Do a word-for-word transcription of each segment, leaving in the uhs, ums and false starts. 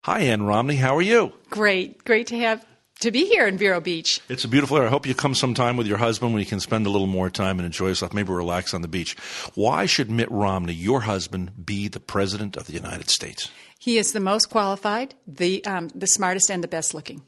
Hi, Ann Romney. How are you? Great. Great to have to be here in Vero Beach. It's a beautiful area. I hope you come sometime with your husband when you can spend a little more time and enjoy yourself, maybe relax on the beach. Why should Mitt Romney, your husband, be the President of the United States? He is the most qualified, the um, the smartest, and the best looking.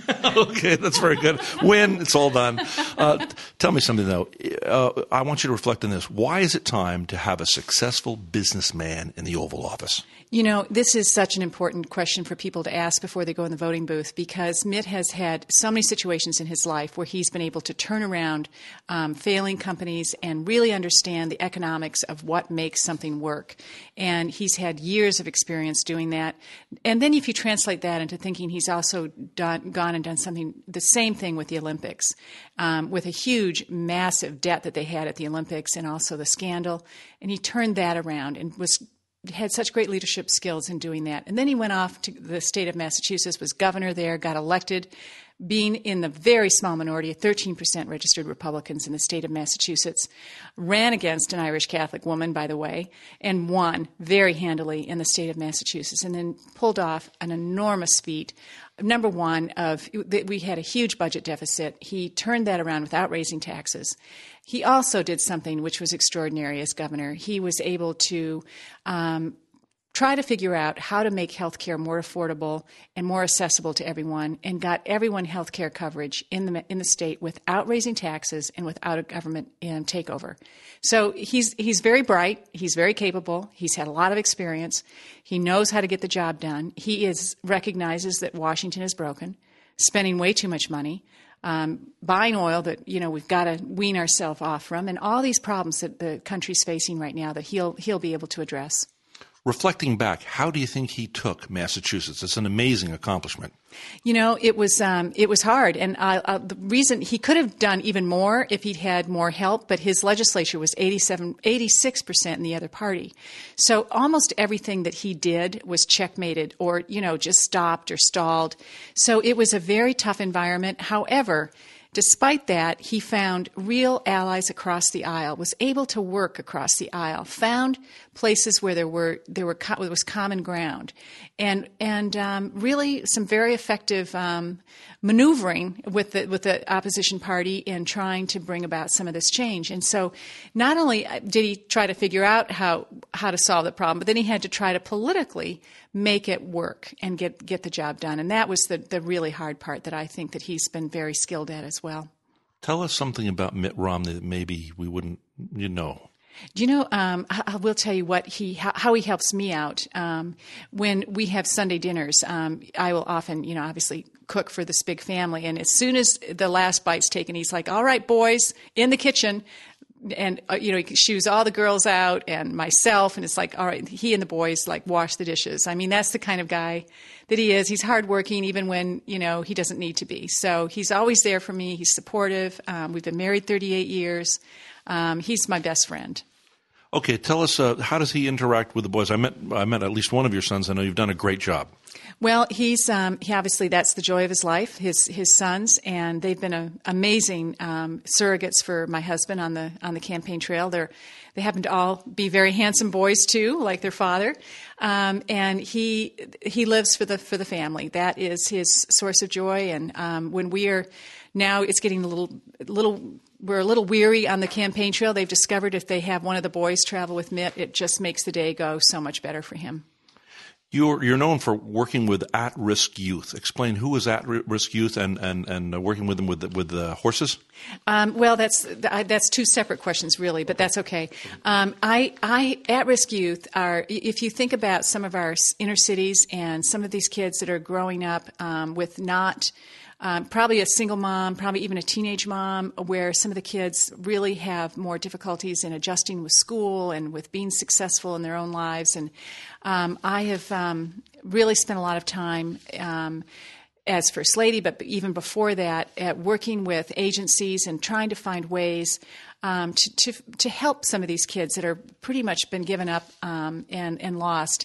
Okay, that's very good. Win, it's all done. Uh, tell me something, though. Uh, I want you to reflect on this. Why is it time to have a successful businessman in the Oval Office? You know, this is such an important question for people to ask before they go in the voting booth, because Mitt has had so many situations in his life where he's been able to turn around um, failing companies and really understand the economics of what makes something work. And he's had years of experience doing that. And then if you translate that into thinking, he's also done, gone and done something, the same thing with the Olympics, um, with a huge, massive debt that they had at the Olympics and also the scandal. And he turned that around and was had such great leadership skills in doing that. And then he went off to the state of Massachusetts, was governor there, got elected, being in the very small minority of thirteen percent registered Republicans in the state of Massachusetts, ran against an Irish Catholic woman, by the way, and won very handily in the state of Massachusetts, and then pulled off an enormous feat. Number one, of we had a huge budget deficit. He turned that around without raising taxes. He also did something which was extraordinary as governor. He was able to um, try to figure out how to make health care more affordable and more accessible to everyone, and got everyone health care coverage in the in the state without raising taxes and without a government um, takeover. So he's he's very bright. He's very capable. He's had a lot of experience. He knows how to get the job done. He is recognizes that Washington is broken, spending way too much money, um, buying oil that you know we've got to wean ourselves off from, and all these problems that the country's facing right now that he'll he'll be able to address. Reflecting back, how do you think he took Massachusetts? It's an amazing accomplishment. You know, it was um, it was hard, and uh, uh, the reason he could have done even more if he'd had more help. But his legislature was eighty-seven, eighty-six percent in the other party, so almost everything that he did was checkmated, or you know, just stopped or stalled. So it was a very tough environment. However, despite that, he found real allies across the aisle, was able to work across the aisle, found places where there were there were there was common ground, and and um, really some very effective um, maneuvering with the with the opposition party in trying to bring about some of this change. And so, not only did he try to figure out how how to solve the problem, but then he had to try to politically make it work and get get the job done. And that was the the really hard part that I think that he's been very skilled at as well. Tell us something about Mitt Romney that maybe we wouldn't you know. Do you know, um, I, I will tell you what he how, how he helps me out. Um, when we have Sunday dinners, um, I will often, you know, obviously cook for this big family. And as soon as the last bite's taken, he's like, all right, boys, in the kitchen. And, uh, you know, he shoos all the girls out and myself. And it's like, all right, he and the boys, like, wash the dishes. I mean, that's the kind of guy that he is. He's hardworking even when, you know, he doesn't need to be. So he's always there for me. He's supportive. Um, we've been married thirty-eight years. Um, he's my best friend. Okay, tell us, uh, how does he interact with the boys? I met I met at least one of your sons. I know you've done a great job. Well, he's um, he obviously that's the joy of his life, his his sons, and they've been a, amazing um, surrogates for my husband on the on the campaign trail. They're they happen to all be very handsome boys too, like their father, um, and he he lives for the for the family. That is his source of joy. And um, when we are now, it's getting a little little. We're a little weary on the campaign trail. They've discovered if they have one of the boys travel with Mitt, it just makes the day go so much better for him. You're you're known for working with at-risk youth. Explain who is at-risk youth and and and working with them with the, with the horses. Um, well, that's that's two separate questions, really, but that's okay. Um, I I at-risk youth are, if you think about some of our inner cities and some of these kids that are growing up um, with not. Um, probably a single mom, probably even a teenage mom, where some of the kids really have more difficulties in adjusting with school and with being successful in their own lives. And um, I have um, really spent a lot of time um, as First Lady, but even before that, at working with agencies and trying to find ways um, to, to to help some of these kids that are pretty much been given up um, and, and lost.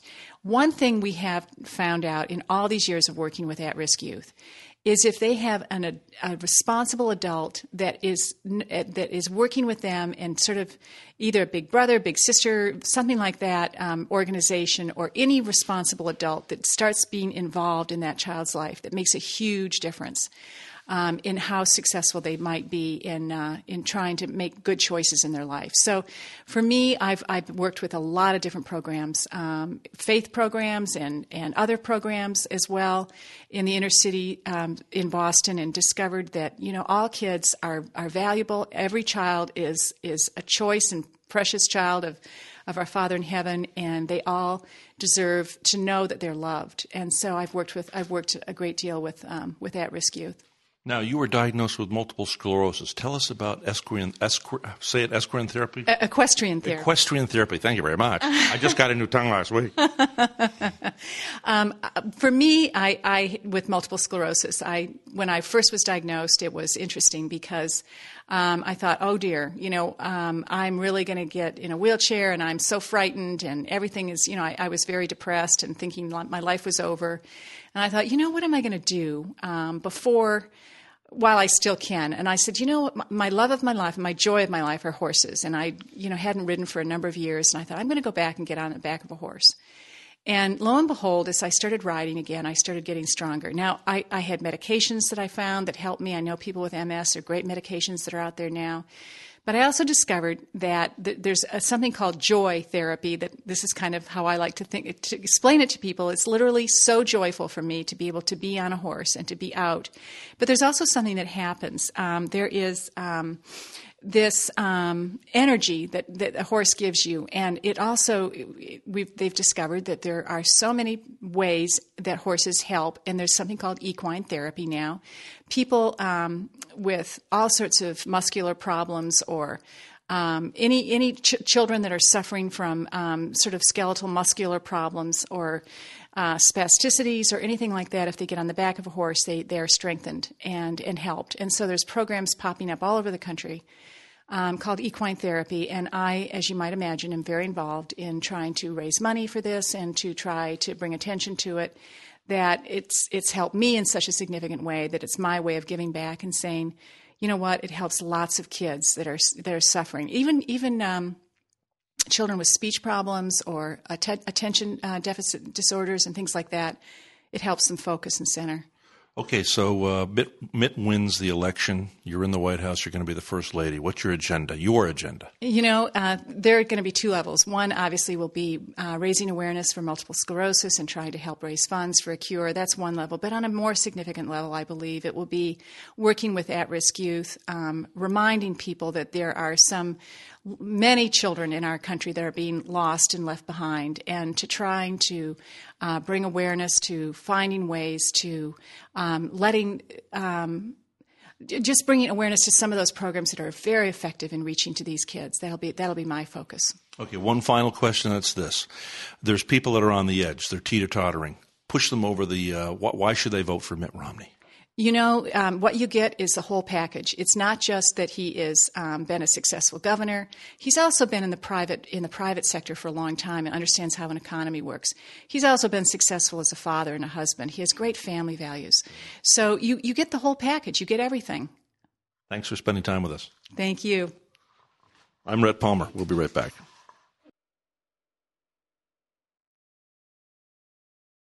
One thing we have found out in all these years of working with at-risk youth is if they have an, a, a responsible adult that is that is working with them and sort of either a big brother, big sister, something like that, um, organization, or any responsible adult that starts being involved in that child's life, that makes a huge difference um, in how successful they might be in uh, in trying to make good choices in their life. So, for me, I've I've worked with a lot of different programs, um, faith programs and and other programs as well in the inner city um, in Boston, and discovered that you know all kids are are valuable. Every child is is a choice and precious child of of our Father in heaven, and they all deserve to know that they're loved. And so I've worked with I've worked a great deal with um, with at-risk youth. Now, you were diagnosed with multiple sclerosis. Tell us about equestrian, esqu- say it, equestrian therapy? E- equestrian therapy. Equestrian therapy. Thank you very much. I just got a new tongue last week. um, for me, I, I with multiple sclerosis, I when I first was diagnosed, it was interesting because um, I thought, oh dear, you know, um, I'm really going to get in a wheelchair, and I'm so frightened, and everything is, you know, I, I was very depressed and thinking my life was over. And I thought, you know, what am I going to do um, before? While I still can. And I said, you know, my love of my life and my joy of my life are horses. And I, you know, hadn't ridden for a number of years. And I thought, I'm going to go back and get on the back of a horse. And lo and behold, as I started riding again, I started getting stronger. Now, I, I had medications that I found that helped me. I know people with M S, there are great medications that are out there now. But I also discovered that th- there's a, something called joy therapy. That this is kind of how I like to think to explain it to people. It's literally so joyful for me to be able to be on a horse and to be out. But there's also something that happens. Um, there is um, this um, energy that, that a horse gives you, and it also we've they've discovered that there are so many ways that horses help, and there's something called equine therapy now. People um, with all sorts of muscular problems or um, any any ch- children that are suffering from um, sort of skeletal muscular problems or uh, spasticities or anything like that, if they get on the back of a horse, they they are strengthened and and helped. And so there's programs popping up all over the country um, called equine therapy. And I, as you might imagine, am very involved in trying to raise money for this and to try to bring attention to it. That it's it's helped me in such a significant way that it's my way of giving back and saying, you know what, it helps lots of kids that are that are suffering, even even um, children with speech problems or att- attention uh, deficit disorders and things like that. It helps them focus and center. Okay, so uh, Mitt, Mitt wins the election. You're in the White House. You're going to be the first lady. What's your agenda, your agenda? You know, uh, there are going to be two levels. One, obviously, will be uh, raising awareness for multiple sclerosis and trying to help raise funds for a cure. That's one level. But on a more significant level, I believe, it will be working with at-risk youth, um, reminding people that there are some many children in our country that are being lost and left behind, and to trying to uh, bring awareness to finding ways to um, letting um, just bringing awareness to some of those programs that are very effective in reaching to these kids. That'll be that'll be my focus. Okay, one final question. That's this: there's people that are on the edge; they're teeter-tottering. Push them over the. Uh, wh- why should they vote for Mitt Romney? You know, um, what you get is the whole package. It's not just that he has um, been a successful governor. He's also been in the private in the private sector for a long time and understands how an economy works. He's also been successful as a father and a husband. He has great family values. So you, you get the whole package. You get everything. Thanks for spending time with us. Thank you. I'm Rhett Palmer. We'll be right back.